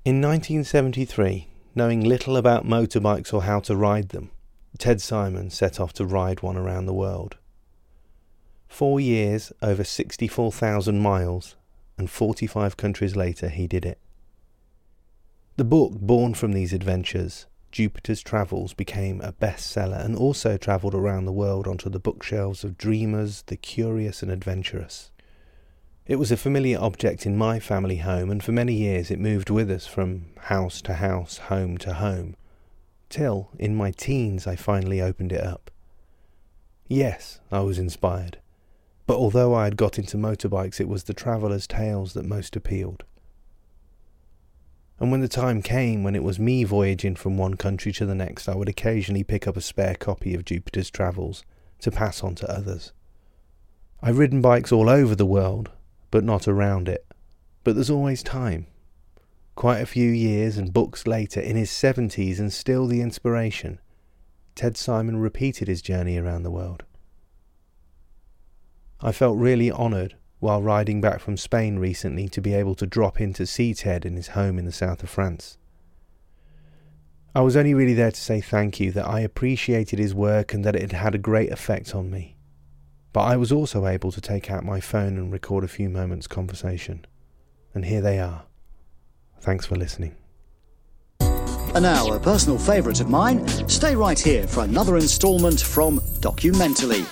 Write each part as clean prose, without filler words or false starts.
In 1973, knowing little about motorbikes or how to ride them, Ted Simon set off to ride one around the world. 4 years, over 64,000 miles, and 45 countries later he did it. The book born from these adventures, Jupiter's Travels, became a bestseller and also travelled around the world onto the bookshelves of dreamers, the curious and adventurous. It was a familiar object in my family home, and for many years it moved with us from house to house, home to home, till, in my teens, I finally opened it up. Yes, I was inspired, but although I had got into motorbikes, it was the travellers' tales that most appealed. And when the time came when it was me voyaging from one country to the next, I would occasionally pick up a spare copy of Jupiter's Travels to pass on to others. I've ridden bikes all over the world, but not around it. But there's always time. Quite a few years and books later, in his 70s and still the inspiration, Ted Simon repeated his journey around the world. I felt really honoured while riding back from Spain recently to be able to drop in to see Ted in his home in the south of France. I was only really there to say thank you, that I appreciated his work and that it had a great effect on me. But I was also able to take out my phone and record a few moments' conversation. And here they are. Thanks for listening. And now, a personal favourite of mine, stay right here for another instalment from Documentally.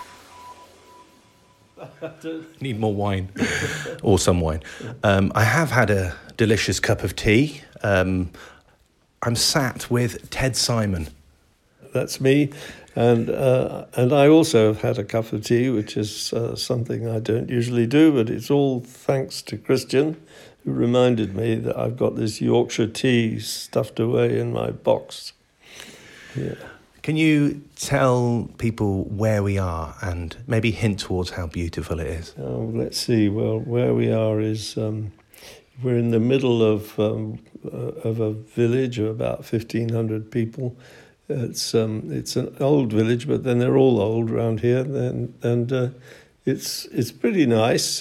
Need more wine, or some wine. I have had a delicious cup of tea. I'm sat with Ted Simon. That's me, and I also have had a cup of tea, which is something I don't usually do, but it's all thanks to Christian, who reminded me that I've got this Yorkshire tea stuffed away in my box. Yeah. Can you tell people where we are and maybe hint towards how beautiful it is? Oh, let's see. Well, where we are is we're in the middle of a village of about 1,500 people. It's an old village, but then they're all old around here, and it's pretty nice.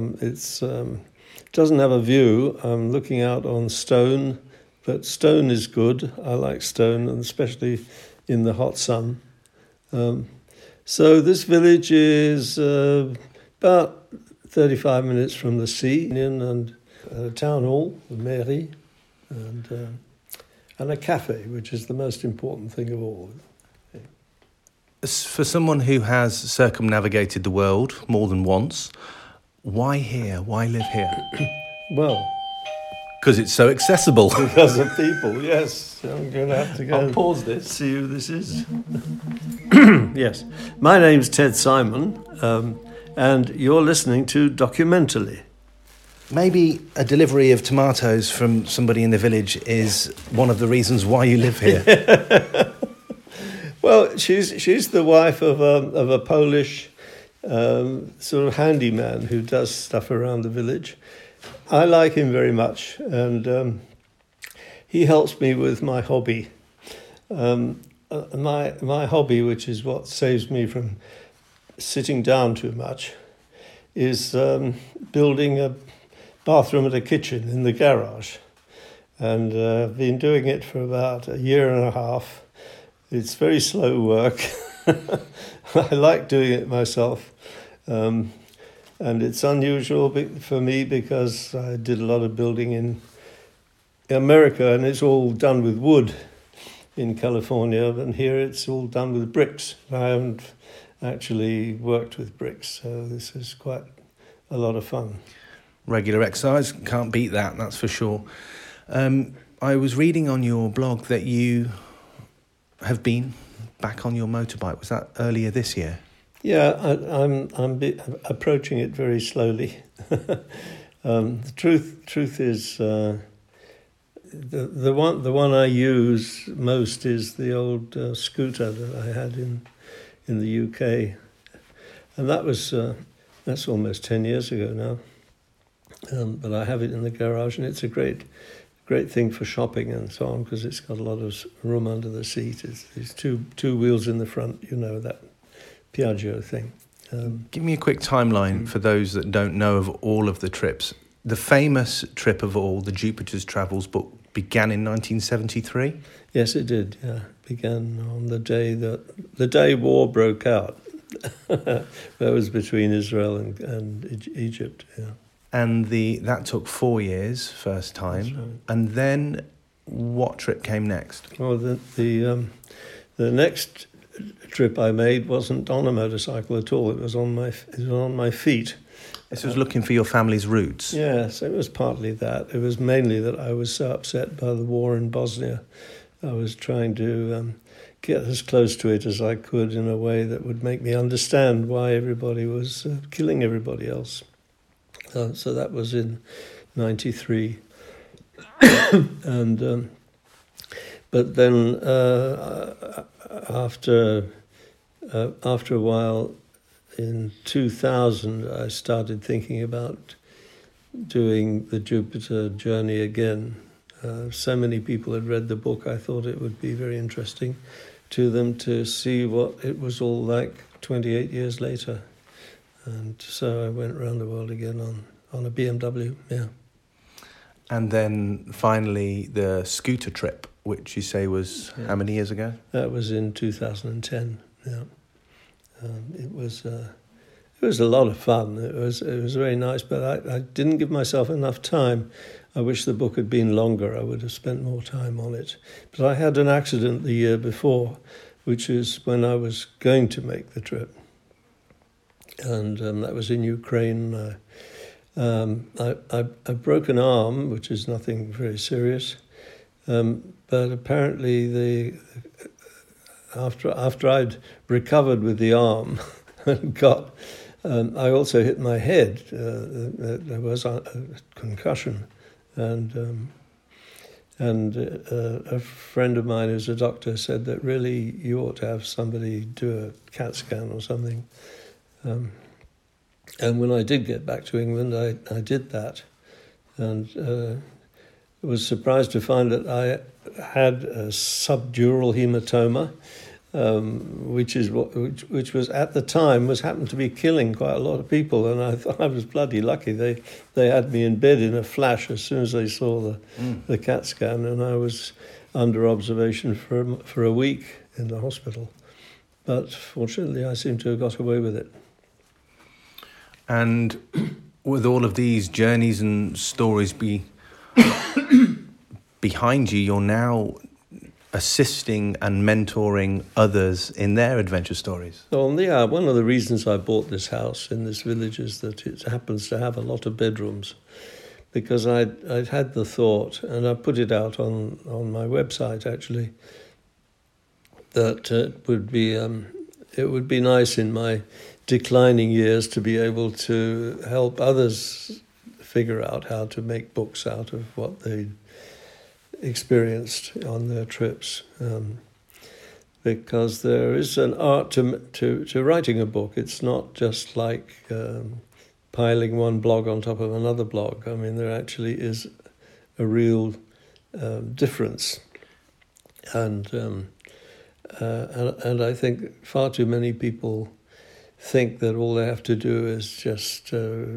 It doesn't have a view. I'm looking out on Stone, but Stone is good. I like Stone, and especially in the hot sun. So this village is about 35 minutes from the sea, and a town hall, the mairie, and a cafe, which is the most important thing of all. For someone who has circumnavigated the world more than once, why here? Why live here? Well, because it's so accessible. Because of people, yes. I'm going to have to go. I'll pause this. See who this is. Yes. My name's Ted Simon, and you're listening to Documentally. Maybe a delivery of tomatoes from somebody in the village is one of the reasons why you live here. Well, she's the wife of a Polish sort of handyman who does stuff around the village. I like him very much, and he helps me with my hobby. My hobby, which is what saves me from sitting down too much, is building a bathroom and a kitchen in the garage. And I've been doing it for about a year and a half. It's very slow work. I like doing it myself. And it's unusual for me because I did a lot of building in America, and it's all done with wood in California, and here it's all done with bricks. I haven't actually worked with bricks, so this is quite a lot of fun. Regular exercise, can't beat that, that's for sure. I was reading on your blog that you have been back on your motorbike. Was that earlier this year? Yeah, I'm approaching it very slowly. The truth is, the one I use most is the old scooter that I had in the UK, and that's almost 10 years ago now. But I have it in the garage, and it's a great thing for shopping and so on, because it's got a lot of room under the seat. It's two wheels in the front, that Piaggio thing. Give me a quick timeline for those that don't know of all of the trips. the famous trip of all, the Jupiter's Travels book, began in 1973? Yes, it did. Yeah, it began on the day war broke out. That was between Israel and Egypt. Yeah. And that took 4 years, first time. That's right. And then what trip came next? Well, the next trip I made wasn't on a motorcycle at all. It was on my feet. This was looking for your family's roots. Yes, it was partly that. It was mainly that I was so upset by the war in Bosnia. I was trying to get as close to it as I could in a way that would make me understand why everybody was killing everybody else. So that was in 93. And but then after a while, in 2000, I started thinking about doing the Jupiter journey again. So many people had read the book, I thought it would be very interesting to them to see what it was all like 28 years later. And so I went around the world again on a BMW, yeah. And then finally the scooter trip, which you say was how many years ago? That was in 2010, yeah. It was a lot of fun. It was very nice, but I didn't give myself enough time. I wish the book had been longer. I would have spent more time on it. But I had an accident the year before, which is when I was going to make the trip. And that was in Ukraine. I broke an arm, which is nothing very serious. But apparently, after I'd recovered with the arm and I also hit my head. There was a concussion, and a friend of mine who's a doctor said that really you ought to have somebody do a CAT scan or something. And when I did get back to England, I did that, and was surprised to find that I had a subdural hematoma, which was at the time happened to be killing quite a lot of people, and I thought I was bloody lucky. They had me in bed in a flash as soon as they saw the CAT scan, and I was under observation for a week in the hospital. But fortunately, I seem to have got away with it. And with all of these journeys and stories behind you, you're now assisting and mentoring others in their adventure stories. Well, yeah, one of the reasons I bought this house in this village is that it happens to have a lot of bedrooms, because I'd had the thought, and I put it out on my website actually, that it would be nice in my declining years to be able to help others figure out how to make books out of what they experienced on their trips, because there is an art to writing a book. It's not just like piling one blog on top of another blog. I mean, there actually is a real difference, and I think far too many people think that all they have to do is just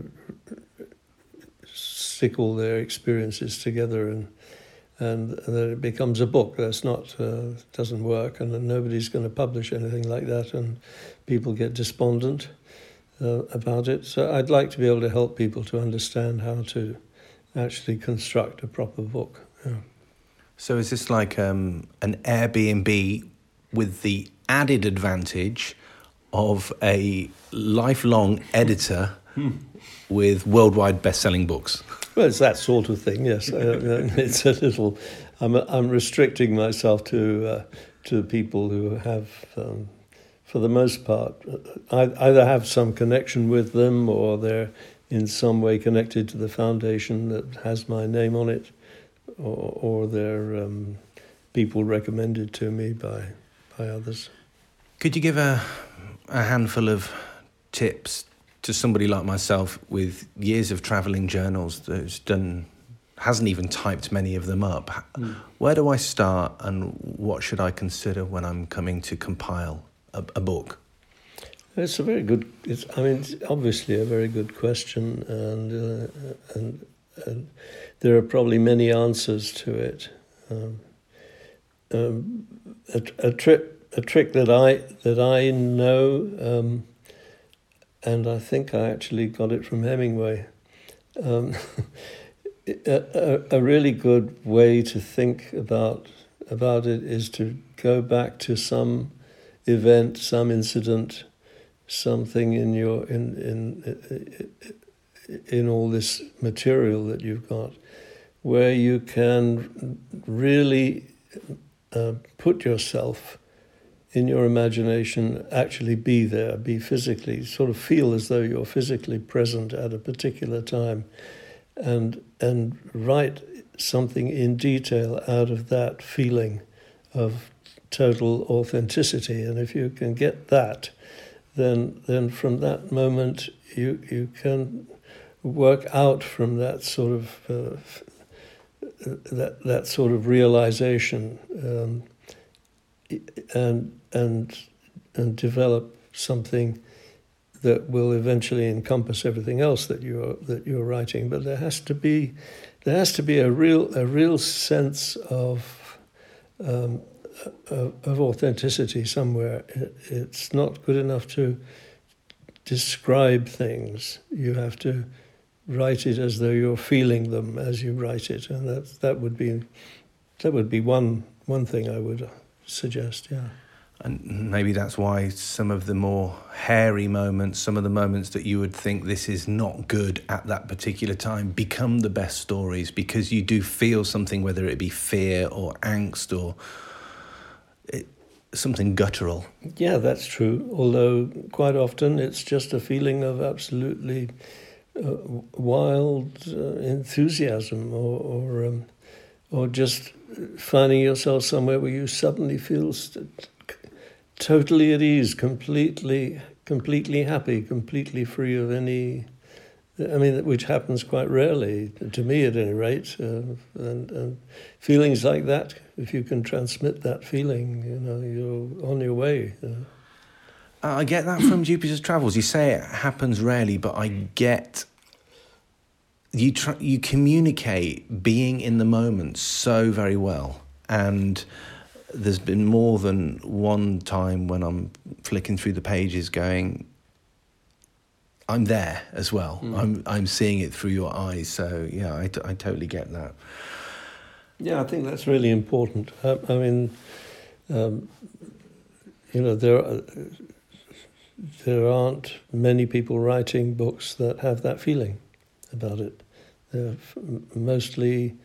stick all their experiences together and then it becomes a book. That's not doesn't work, and then nobody's going to publish anything like that, and people get despondent about it. So I'd like to be able to help people to understand how to actually construct a proper book. Yeah. So is this like an Airbnb with the added advantage of a lifelong editor with worldwide best-selling books? Well, it's that sort of thing, yes. It's a little. I'm restricting myself to people who have, for the most part, either have some connection with them or they're in some way connected to the foundation that has my name on it, or they're people recommended to me by others. Could you give a handful of tips to somebody like myself with years of travelling journals that's hasn't even typed many of them up? Where do I start, and what should I consider when I'm coming to compile a book? It's a very good. It's obviously a very good question, and and there are probably many answers to it. A trick that I know, and I think I actually got it from Hemingway. A really good way to think about it is to go back to some event, some incident, something in all this material that you've got, where you can really put yourself in your imagination, actually be there, be physically, sort of feel as though you're physically present at a particular time, and write something in detail out of that feeling of total authenticity. And if you can get that, then from that moment you can work out from that sort of that sort of realization, and develop something that will eventually encompass everything else that you're writing. But there has to be a real sense of authenticity somewhere. It's not good enough to describe things. You have to write it as though you're feeling them as you write it, and that would be one thing I would suggest. Yeah. And maybe that's why some of the more hairy moments, some of the moments that you would think this is not good at that particular time, become the best stories, because you do feel something, whether it be fear or angst or something guttural. Yeah, that's true. Although quite often it's just a feeling of absolutely wild enthusiasm, or just finding yourself somewhere where you suddenly feel totally at ease, completely happy, completely free of any. I mean, which happens quite rarely, to me at any rate. And feelings like that, if you can transmit that feeling, you're on your way. I get that from Jupiter's Travels. You say it happens rarely, but I get you communicate being in the moment so very well. And there's been more than one time when I'm flicking through the pages going, I'm there as well. I'm seeing it through your eyes. So yeah, I totally get that. Yeah, I think that's really important. I mean, there aren't many people writing books that have that feeling about it. They're mostly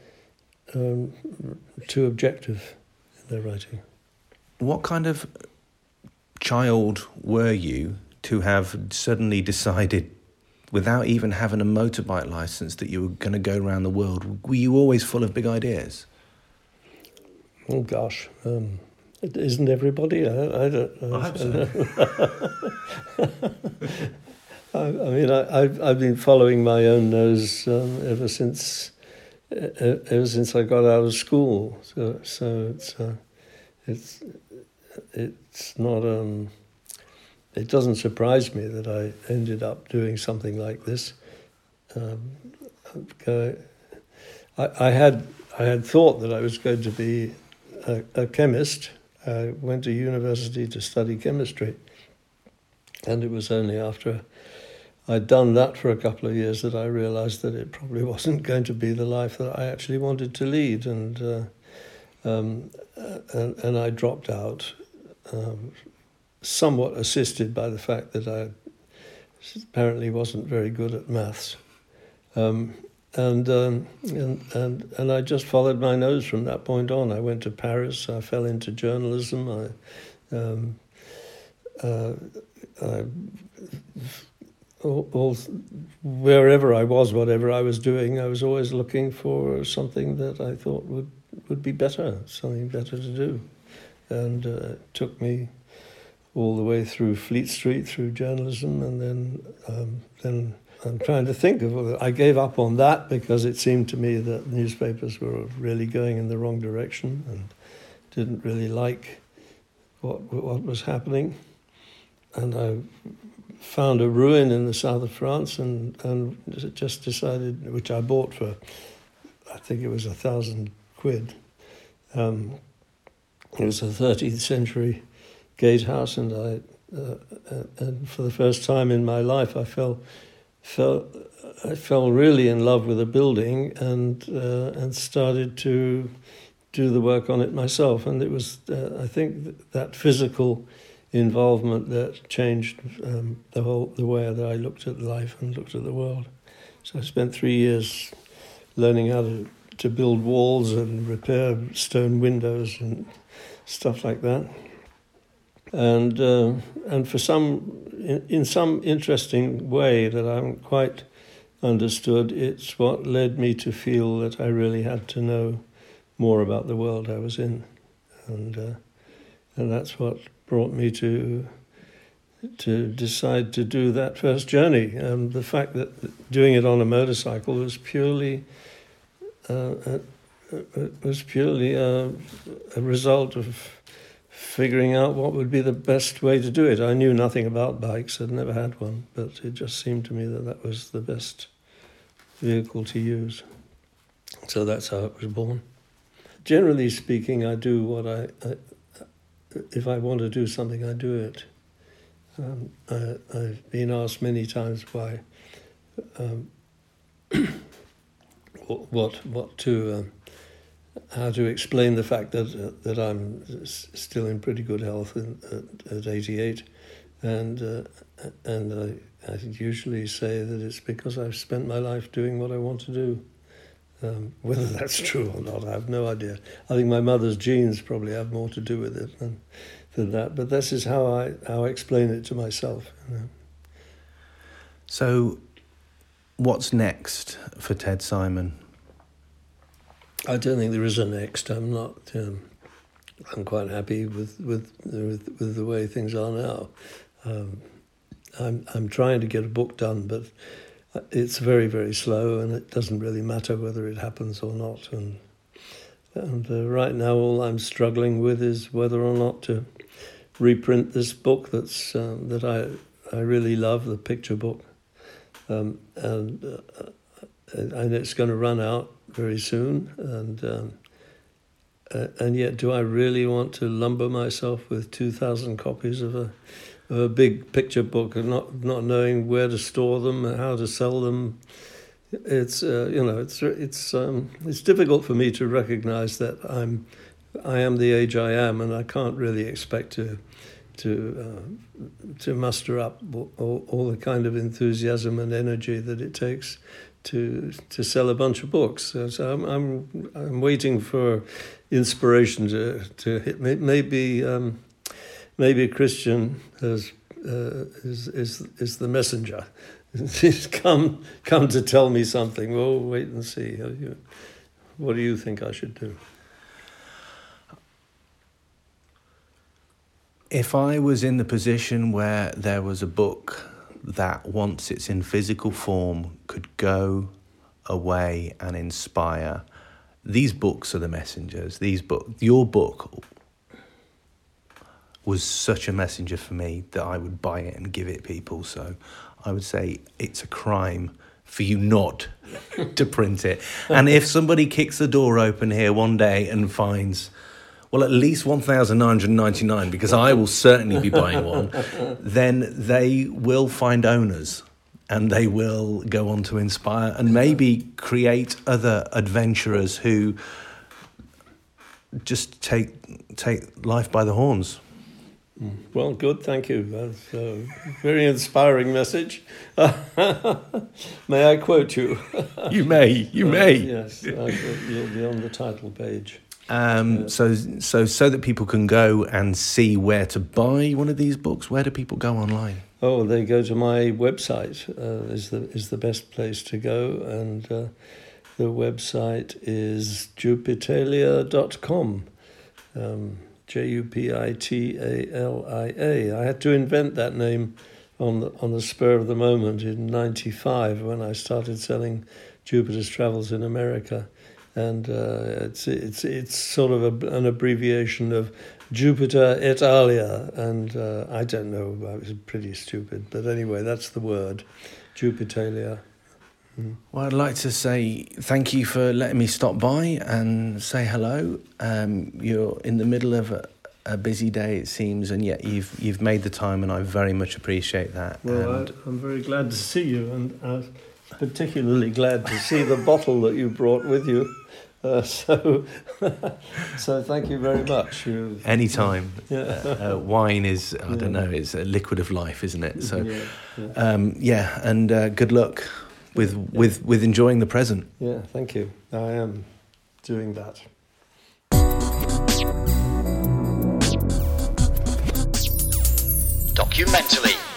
too objective in their writing. What kind of child were you to have suddenly decided, without even having a motorbike license, that you were going to go around the world? Were you always full of big ideas? Oh gosh, isn't everybody? I don't know. I hope so. I mean, I've been following my own nose ever since I got out of school. So it's not. It doesn't surprise me that I ended up doing something like this. I had thought that I was going to be a chemist. I went to university to study chemistry, and it was only after I'd done that for a couple of years that I realized that it probably wasn't going to be the life that I actually wanted to lead, and I dropped out, somewhat assisted by the fact that I apparently wasn't very good at maths, and I just followed my nose from that point on. I went to Paris. I fell into journalism. Wherever I was, whatever I was doing, I was always looking for something that I thought would be better, something better to do. And it took me all the way through Fleet Street, through journalism, and then I'm trying to think of. I gave up on that because it seemed to me that newspapers were really going in the wrong direction and didn't really like what was happening, and I found a ruin in the south of France and just decided, which I bought for, I think it was £1,000. It was a 13th century gatehouse, and and for the first time in my life I fell really in love with the building and started to do the work on it myself. And it was, I think, that physical involvement that changed the way that I looked at life and looked at the world. So I spent 3 years learning how to build walls and repair stone windows and stuff like that. And for in some interesting way that I haven't quite understood, it's what led me to feel that I really had to know more about the world I was in, and that's what brought me to decide to do that first journey. The fact that doing it on a motorcycle was purely a result of figuring out what would be the best way to do it. I knew nothing about bikes, I'd never had one, but it just seemed to me that was the best vehicle to use. So that's how it was born. Generally speaking, I do what if I want to do something, I do it. I've been asked many times why, how to explain the fact that I'm still in pretty good health at 88, and I usually say that it's because I've spent my life doing what I want to do. Whether that's true or not, I have no idea. I think my mother's genes probably have more to do with it than that. But this is how I explain it to myself. You know. So, what's next for Ted Simon? I don't think there is a next. I'm not. I'm quite happy with the way things are now. I'm trying to get a book done, but it's very, very slow, and it doesn't really matter whether it happens or not. And right now, all I'm struggling with is whether or not to reprint this book that I really love, the picture book, and it's going to run out very soon. And yet, do I really want to lumber myself with 2,000 copies of a big picture book and not knowing where to store them and how to sell them? It's it's difficult for me to recognize that I am the age I am, and I can't really expect to muster up all the kind of enthusiasm and energy that it takes to sell a bunch of books. So I'm waiting for inspiration to hit me. Maybe Christian is the messenger. He's come to tell me something. Well, wait and see. What do you think I should do? If I was in the position where there was a book that, once it's in physical form, could go away and inspire, these books are the messengers. Your book was such a messenger for me that I would buy it and give it people. So I would say it's a crime for you not to print it. And if somebody kicks the door open here one day and finds, well, at least 1,999, because I will certainly be buying one, then they will find owners and they will go on to inspire and maybe create other adventurers who just take life by the horns. Well, good, thank you. That's a very inspiring message. May I quote you? You may. Yes, you'll be on the title page. So that people can go and see where to buy one of these books. Where do people go online? Oh, they go to my website. Is the best place to go, and the website is jupitalia.com. Jupitalia. I had to invent that name on the spur of the moment in '95 when I started selling Jupiter's Travels in America. and it's sort of an abbreviation of Jupiter et alia, and I don't know, I was pretty stupid, but anyway, that's the word, Jupitalia. Well, I'd like to say thank you for letting me stop by and say hello. You're in the middle of a busy day, it seems, and yet you've made the time, and I very much appreciate that. Well, I'm very glad to see you, and I'm particularly glad to see the bottle that you brought with you. So thank you very much. Anytime. Yeah. Wine is, I don't know, it's a liquid of life, isn't it? So, yeah. And good luck with enjoying the present. Yeah, thank you. I am doing that. Documentally.